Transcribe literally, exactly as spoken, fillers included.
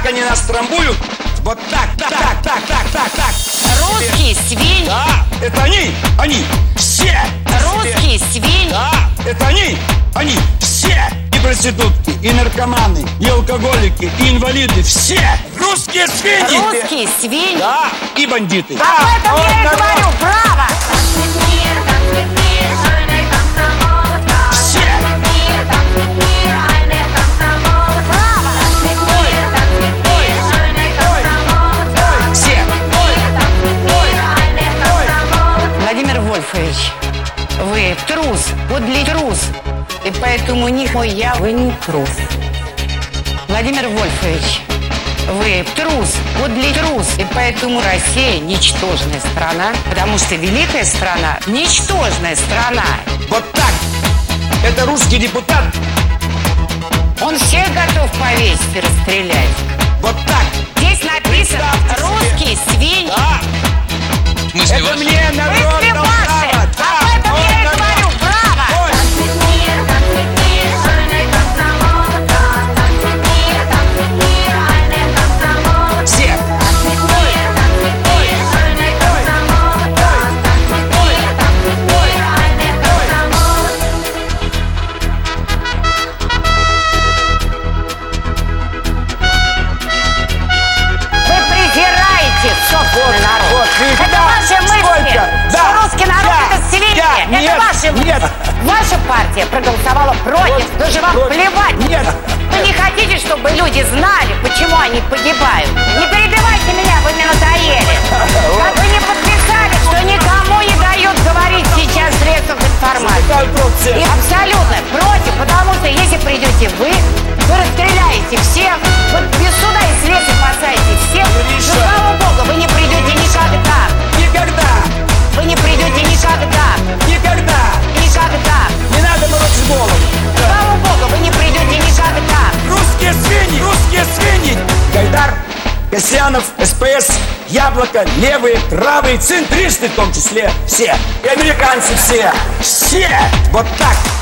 они нас трамбуют. Вот так, так, так, так, так, так, так. Русские свиньи. Да, это они, они, все. Русские свиньи. Да, это они, они, все. И проститутки, и наркоманы, и алкоголики, и инвалиды, все. Русские свиньи. Русские свиньи. Да, и бандиты. Об этом я и говорю, браво! Все. Все. Владимир Вольфович, вы трус, подлый трус. И поэтому не мой я, вы не трус. Владимир Вольфович, вы трус, подлый трус. И поэтому Россия ничтожная страна, потому что великая страна ничтожная страна. Вот так. Это русский депутат. Он всех готов повесить и расстрелять. Вот так. Здесь написано «русские свиньи». Да. В смысле, Это ваши? мне Вы народ свиньи! дал право. Об этом он я и народ. говорю, браво! Ой. Все. Вы презираете собственный народ. Вот, видите, это да, ваши мысли. сколько? Что Да, русский народ я, это свиньи. я, Это нет, ваши мысли. нет. Ваша партия проголосовала против. Вот, Даже вам вот, плевать. нет. Вы не хотите, чтобы люди знали, почему они погибают. Не перебивайте меня, вы мне надоели. Как вы не подписали, что никому не дают говорить сейчас в средствах информации. И абсолютно против, потому что если придете вы, вы расстреляете всех, вот без суда и следствия посадите всех. Но, слава богу, вы не придете никогда. Никогда. Вы не придете никогда. Никогда. Никогда. Не надо морочить голову. Слава богу, вы не придете никогда. Русские свиньи. Русские свиньи. Гайдар, Касьянов, СПС, Яблоко, левые, правые, центристы в том числе. Все. И американцы все. Все. Вот так.